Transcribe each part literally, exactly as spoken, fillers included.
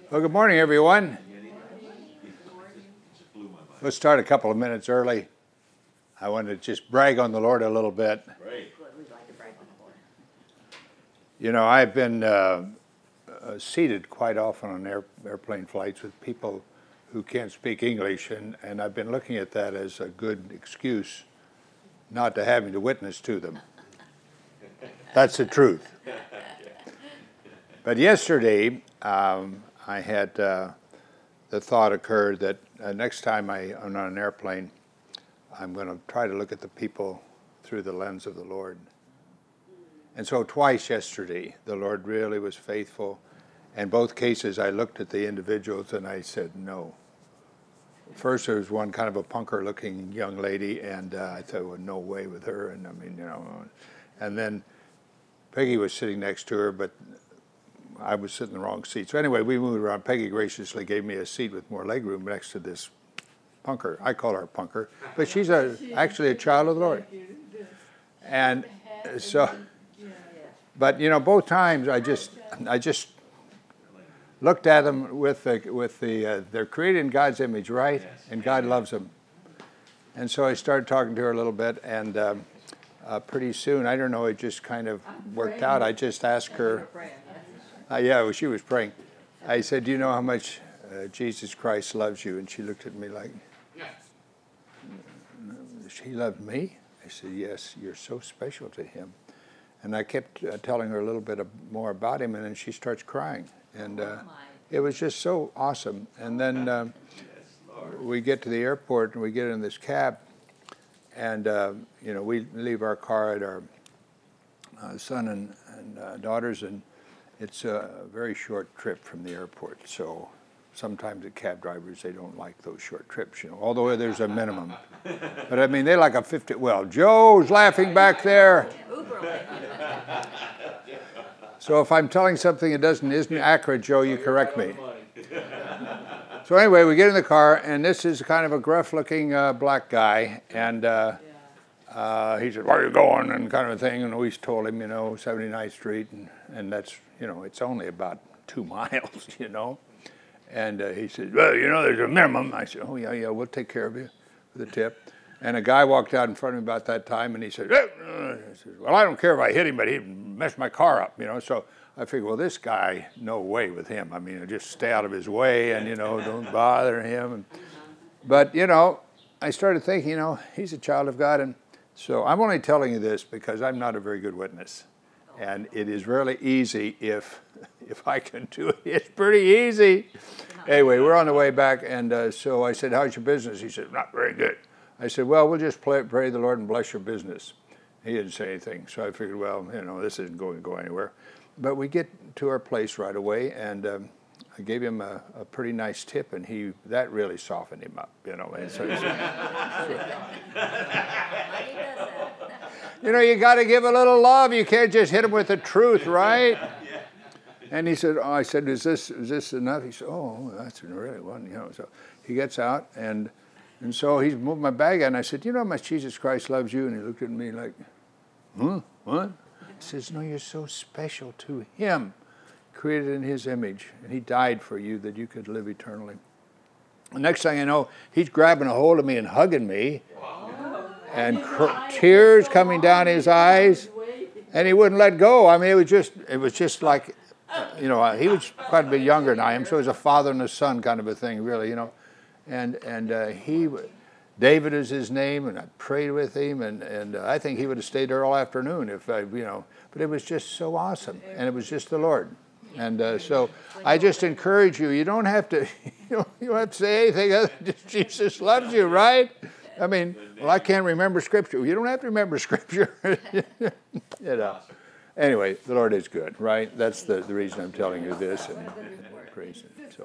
Well, good morning, everyone. Let's start a couple of minutes early. I want to just brag on the Lord a little bit. Great. We'd like to brag on the Lord. You know, I've been uh, uh, seated quite often on air, airplane flights with people who can't speak English, and, and I've been looking at that as a good excuse not to having to witness to them. That's the truth. But yesterday, um, I had uh, the thought occurred that uh, next time I, I'm on an airplane, I'm going to try to look at the people through the lens of the Lord. And so twice yesterday, the Lord really was faithful. In both cases, I looked at the individuals and I said, no. First, there was one kind of a punker-looking young lady, and uh, I thought, well, no way with her. And I mean, you know, and then Peggy was sitting next to her, but I was sitting in the wrong seat. So anyway, we moved around. Peggy graciously gave me a seat with more legroom next to this punker. I call her a punker, but she's a, actually a child of the Lord. And so, but you know, both times I just, I just looked at them with the, with the, uh, they're created in God's image, right? And God loves them. And so I started talking to her a little bit, and um, uh, pretty soon, I don't know, it just kind of worked out. I just asked her. Uh, yeah, well, she was praying. I said, do you know how much uh, Jesus Christ loves you? And she looked at me like, he loved me? I said, yes, you're so special to him. And I kept uh, telling her a little bit of, more about him, and then she starts crying. And uh, it was just so awesome. And then um, we get to the airport, and we get in this cab, and, uh, you know, we leave our car at our uh, son and, and uh, daughters, and it's a very short trip from the airport, so sometimes the cab drivers, they don't like those short trips, you know, although there's a minimum. But I mean, they like a fifty, well, Joe's laughing back there. So if I'm telling something that doesn't, isn't accurate, Joe, you correct me. So anyway, we get in the car, and this is kind of a gruff-looking uh, black guy, and uh, uh, he said, where are you going, and kind of a thing, and we told him, you know, seventy-ninth Street, and, and that's, you know, it's only about two miles, you know. And uh, he said, well, you know, there's a minimum. I said, oh, yeah, yeah, we'll take care of you with a tip. And a guy walked out in front of me about that time, and he said, eh. I said, well, I don't care if I hit him, but he messed my car up, you know. So I figured, well, this guy, no way with him. I mean, just stay out of his way and, you know, don't bother him. And, but, you know, I started thinking, you know, he's a child of God. And so I'm only telling you this because I'm not a very good witness. And it is really easy if if I can do it. It's pretty easy. Anyway, we're on the way back, and uh, so I said, how's your business? He said, not very good. I said, well, we'll just pray, pray the Lord and bless your business. He didn't say anything, so I figured, well, you know, this isn't going to go anywhere. But we get to our place right away, and um, I gave him a, a pretty nice tip, and he that really softened him up, you know. And so he said, you know, you got to give a little love. You can't just hit him with the truth, right? And he said, oh, I said, is this is this enough? He said, oh, that's really one, you know. So he gets out, and and so he's moved my bag out, and I said, you know how much Jesus Christ loves you? And he looked at me like, huh, what? He says, no, you're so special to him, created in his image, and he died for you that you could live eternally. The next thing I know, he's grabbing a hold of me and hugging me. And cr- tears coming down his eyes, and he wouldn't let go. I mean, it was just, it was just like, uh, you know, he was quite a bit younger than I am, so it was a father and a son kind of a thing, really, you know. And and uh, he, David is his name, and I prayed with him, and and uh, I think he would have stayed there all afternoon if I, you know. But it was just so awesome, and it was just the Lord. And uh, so I just encourage you. You don't have to, you know, you don't have to say anything other than just Jesus loves you, right? I mean, well, I can't remember Scripture. You don't have to remember Scripture. You know. Anyway, the Lord is good, right? That's the, the reason I'm telling you this, and, and praise Him. So.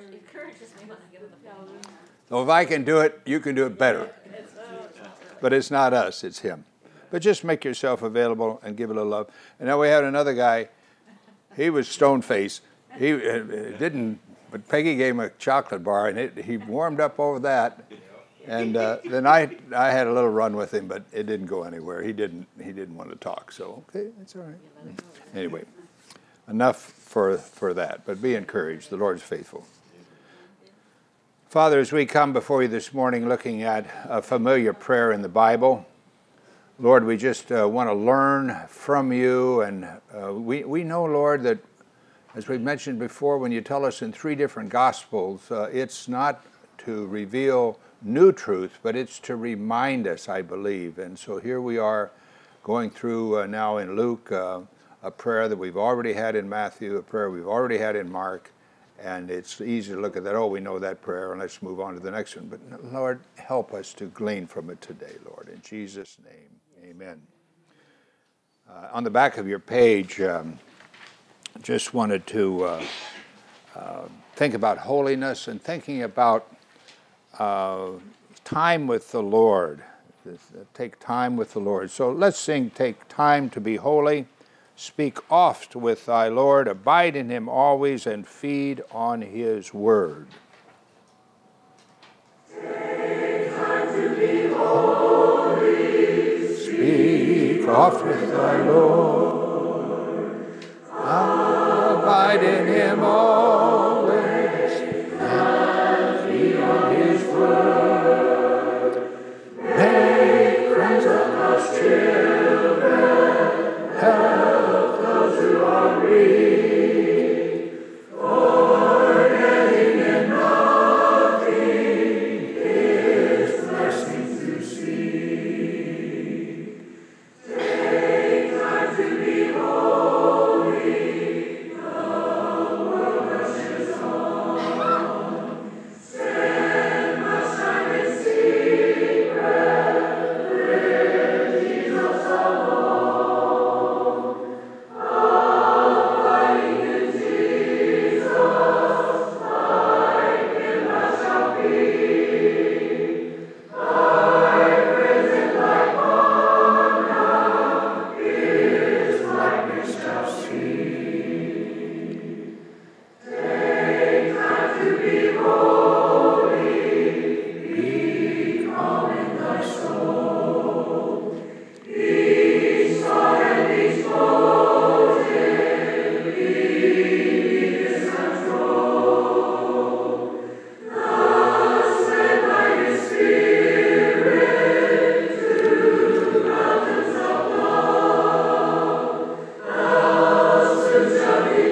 So if I can do it, you can do it better. But it's not us, it's Him. But just make yourself available and give it a love. And now we had another guy. He was stone-faced. He uh, didn't, but Peggy gave him a chocolate bar, and it, he warmed up over that. And uh, then I I had a little run with him, but it didn't go anywhere. He didn't he didn't want to talk. So okay, that's all right. Anyway, enough for, for that. But be encouraged. The Lord's faithful. Father, as we come before you this morning looking at a familiar prayer in the Bible, Lord, we just uh, want to learn from you. And uh, we, we know, Lord, that as we've mentioned before, when you tell us in three different Gospels, uh, it's not to reveal new truth, but it's to remind us, I believe. And so here we are going through uh, now in Luke uh, a prayer that we've already had in Matthew, a prayer we've already had in Mark, and it's easy to look at that, oh, we know that prayer, and let's move on to the next one. But Lord, help us to glean from it today, Lord. In Jesus' name, amen. Uh, on the back of your page, um, just wanted to uh, uh, think about holiness and thinking about Uh, time with the Lord. Take time with the Lord. So let's sing, take time to be holy. Speak oft with thy Lord. Abide in him always and feed on his word. Take time to be holy. Speak oft with thy Lord. Abide in him always and feed on his word. Make friends of God's children, help those who are weak, forgetting in nothing his blessing to seek. Take time to be holy, the world rushes on. Spend much time in secret, with Jesus alone. Abiding in Jesus, like him I shall be. Thy presence like honor, his likeness to see. Take time to be holy, be calm in thy soul. Each thought and each motive, leave his control. Thus led by his Spirit to mountains of love. Thus soon shall be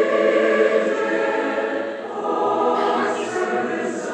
vision, all service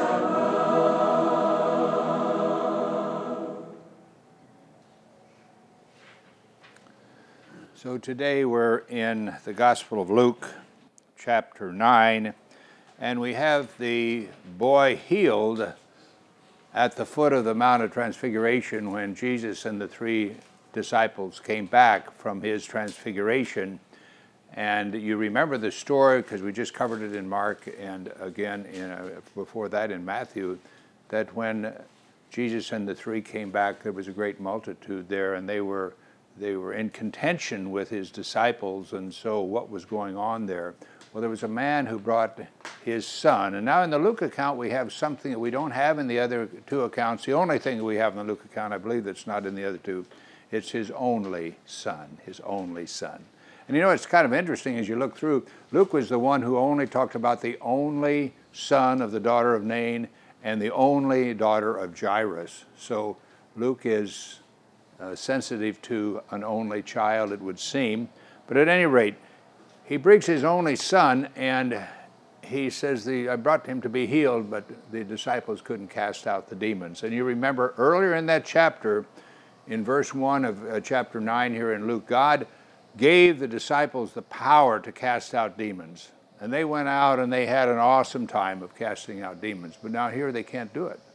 So today we're in the Gospel of Luke, chapter nine, and we have the boy healed at the foot of the Mount of Transfiguration when Jesus and the three disciples came back from his transfiguration. And you remember the story because we just covered it in Mark and again in, uh, before that in Matthew, that when Jesus and the three came back, there was a great multitude there, and they were they were in contention with his disciples. And so what was going on there? Well, there was a man who brought his son. And now in the Luke account, we have something that we don't have in the other two accounts. The only thing that we have in the Luke account, I believe, that's not in the other two, it's his only son, his only son. And you know, it's kind of interesting as you look through, Luke was the one who only talked about the only son of the daughter of Nain and the only daughter of Jairus. So Luke is uh, sensitive to an only child, it would seem. But at any rate, he brings his only son, and he says, the, I brought him to be healed, but the disciples couldn't cast out the demons. And you remember earlier in that chapter, in verse one of uh, chapter nine here in Luke, God gave the disciples the power to cast out demons. And they went out and they had an awesome time of casting out demons. But now here they can't do it.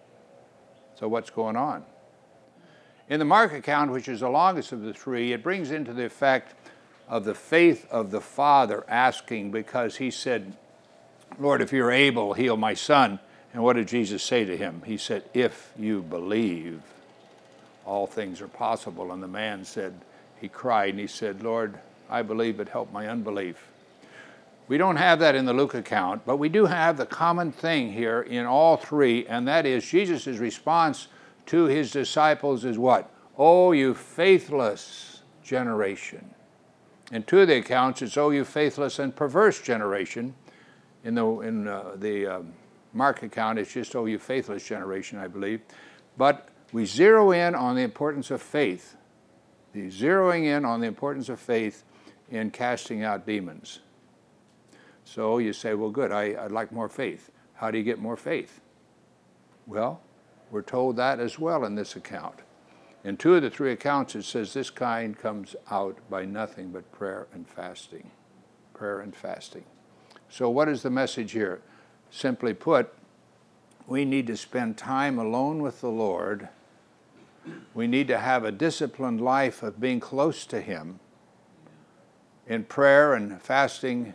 So what's going on? In the Mark account, which is the longest of the three, it brings into the effect of the faith of the father asking, because he said, Lord, if you're able, heal my son. And what did Jesus say to him? He said, if you believe, all things are possible. And the man said, he cried and he said, Lord, I believe, but help my unbelief. We don't have that in the Luke account, but we do have the common thing here in all three, and that is Jesus' response to his disciples is what? Oh, you faithless generation. In two of the accounts, it's, "O you faithless and perverse generation." In the, in, uh, the uh, Mark account, it's just, "O you faithless generation," I believe. But we zero in on the importance of faith. The zeroing in on the importance of faith in casting out demons. So you say, well, good, I, I'd like more faith. How do you get more faith? Well, we're told that as well in this account. In two of the three accounts, it says this kind comes out by nothing but prayer and fasting. Prayer and fasting. So what is the message here? Simply put, we need to spend time alone with the Lord. We need to have a disciplined life of being close to Him in prayer and fasting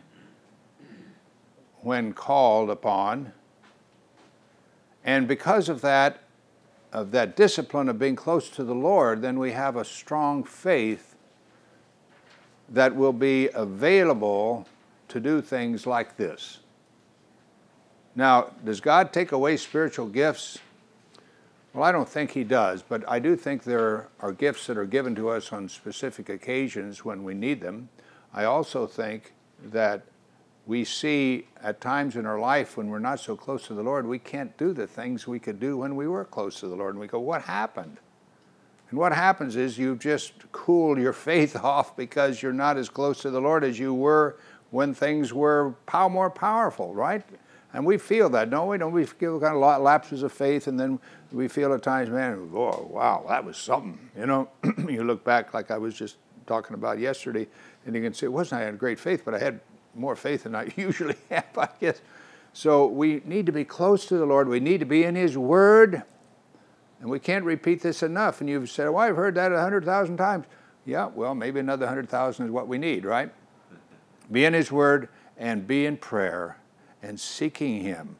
when called upon. And because of that, of that discipline of being close to the Lord, then we have a strong faith that will be available to do things like this. Now, does God take away spiritual gifts? Well, I don't think He does, but I do think there are gifts that are given to us on specific occasions when we need them. I also think that we see at times in our life when we're not so close to the Lord, we can't do the things we could do when we were close to the Lord. And we go, what happened? And what happens is you just cool your faith off because you're not as close to the Lord as you were when things were pow- more powerful, right? And we feel that, don't we? Don't we feel kind of lapses of faith, and then we feel at times, man, oh, wow, that was something. You know, you look back like I was just talking about yesterday, and you can say, it wasn't I had great faith, but I had more faith than I usually have, I guess. So we need to be close to the Lord. We need to be in His Word. And we can't repeat this enough. And you've said, well, I've heard that a hundred thousand times. Yeah, well, maybe another hundred thousand is what we need, right? Be in His Word and be in prayer and seeking Him.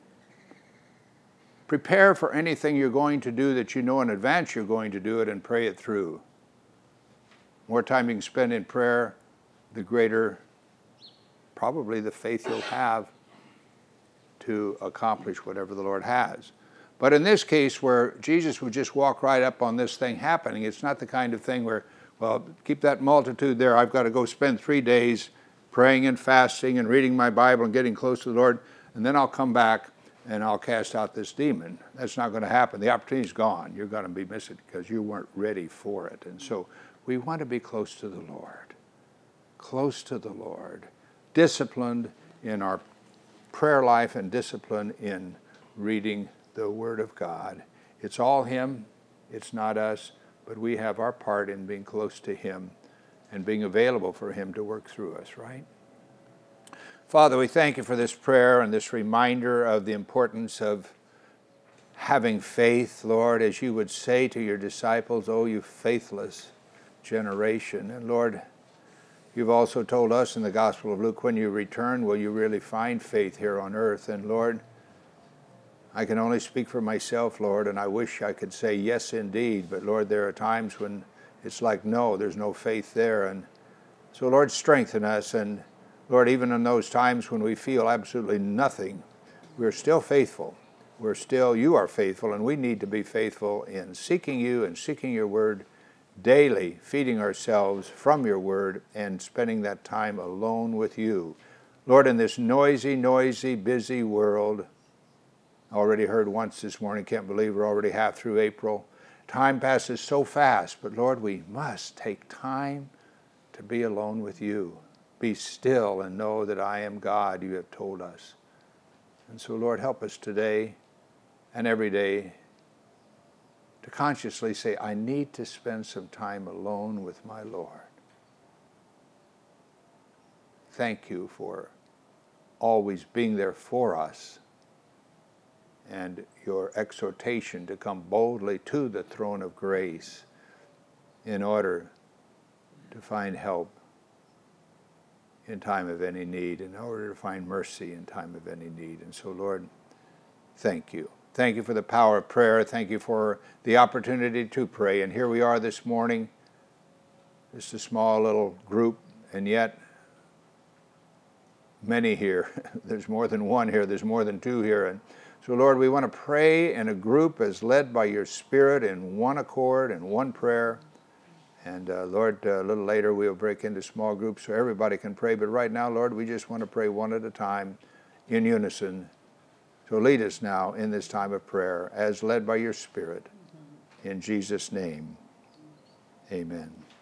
Prepare for anything you're going to do that you know in advance you're going to do it, and pray it through. More time you can spend in prayer, the greater probably the faith you'll have to accomplish whatever the Lord has. But in this case where Jesus would just walk right up on this thing happening, it's not the kind of thing where, well, keep that multitude there. I've got to go spend three days praying and fasting and reading my Bible and getting close to the Lord, and then I'll come back and I'll cast out this demon. That's not going to happen. The opportunity's gone. You're going to be missing it because you weren't ready for it. And so we want to be close to the Lord, close to the Lord, disciplined in our prayer life and disciplined in reading the Word of God. It's all Him. It's not us. But we have our part in being close to Him and being available for Him to work through us, right? Father, we thank You for this prayer and this reminder of the importance of having faith, Lord, as You would say to Your disciples, "Oh, you faithless generation." And Lord, You've also told us in the Gospel of Luke, when You return, will You really find faith here on earth? And Lord, I can only speak for myself, Lord, and I wish I could say yes indeed, but Lord, there are times when it's like, no, there's no faith there. And so Lord, strengthen us, and Lord, even in those times when we feel absolutely nothing, we're still faithful. We're still, You are faithful, and we need to be faithful in seeking You and seeking Your Word daily, feeding ourselves from Your Word and spending that time alone with You. Lord, in this noisy, noisy, busy world, I already heard once this morning, can't believe we're already half through April. Time passes so fast, but Lord, we must take time to be alone with You. Be still and know that I am God, You have told us. And so, Lord, help us today and every day to consciously say, I need to spend some time alone with my Lord. Thank You for always being there for us, and Your exhortation to come boldly to the throne of grace in order to find help in time of any need, in order to find mercy in time of any need. And so, Lord, thank You. Thank You for the power of prayer. Thank You for the opportunity to pray. And here we are this morning, just a small little group, and yet many here. There's more than one here. There's more than two here. And so, Lord, we want to pray in a group as led by Your Spirit in one accord and one prayer. And uh, Lord, uh, a little later we'll break into small groups so everybody can pray. But right now, Lord, we just want to pray one at a time in unison. So lead us now in this time of prayer as led by your Spirit. In Jesus' name, amen.